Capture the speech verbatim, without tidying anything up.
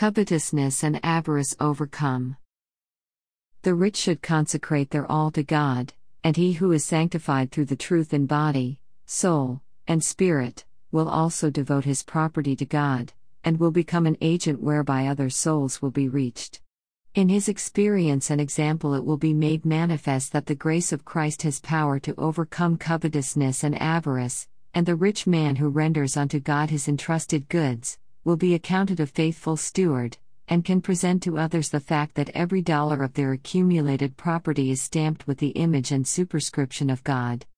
Covetousness and avarice overcome. The rich should consecrate their all to God, and he who is sanctified through the truth in body, soul, and spirit, will also devote his property to God, and will become an agent whereby other souls will be reached. In his experience and example it will be made manifest that the grace of Christ has power to overcome covetousness and avarice, and the rich man who renders unto God his entrusted goods, will be accounted a faithful steward, and can present to others the fact that every dollar of their accumulated property is stamped with the image and superscription of God.